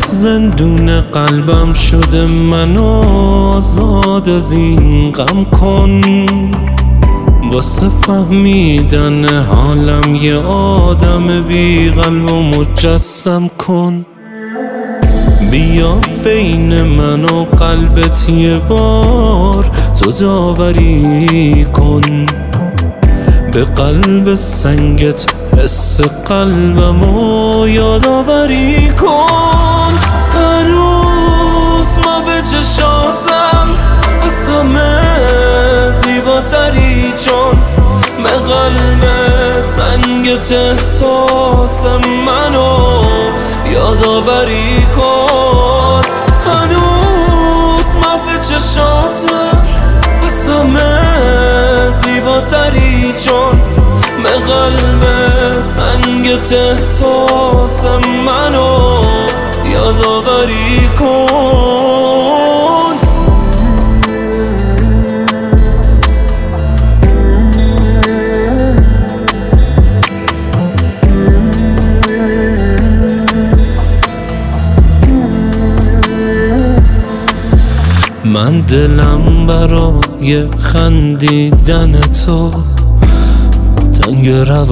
زندون قلبم شده، منو آزاد از این غم کن. واسه فهمیدن حالم یه آدم بی قلب و مجسم کن. بیا بین من و قلبت یه بار تو داوری کن. به قلب سنگت حس قلبمو یادآوری کن. هنوز ما به چشاتم از همه زیباتری، چون به قلب سنگت احساس منو یادآوری کن. هنوز ما به چشاتم از همه زیباتری، چون به قلب سنگت احساس منو یادآوری کن. من دلم برای خندیدن تو تنگ،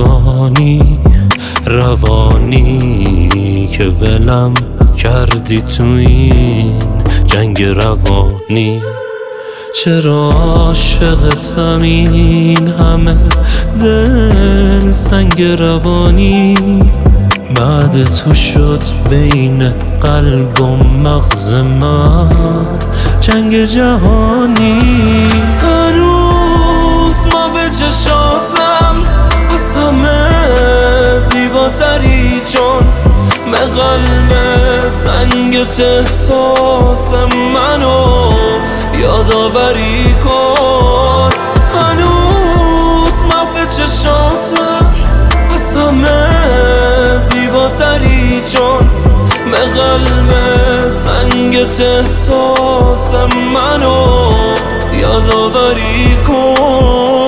روانی که ولم کردی تو این جنگ روانی. چرا عاشقتم این همه دل سنگ روانی؟ بعد تو شد بین قلب و مغز من جنگ جهانی. هنوز ما به چشاتم از همه زیباتری، چون به قلب سنگت احساس منو یادآوری کن. هنوز ما به چشاتم از همه زیباتری، چون به قلب سنگت احساس منو یادآوری کن.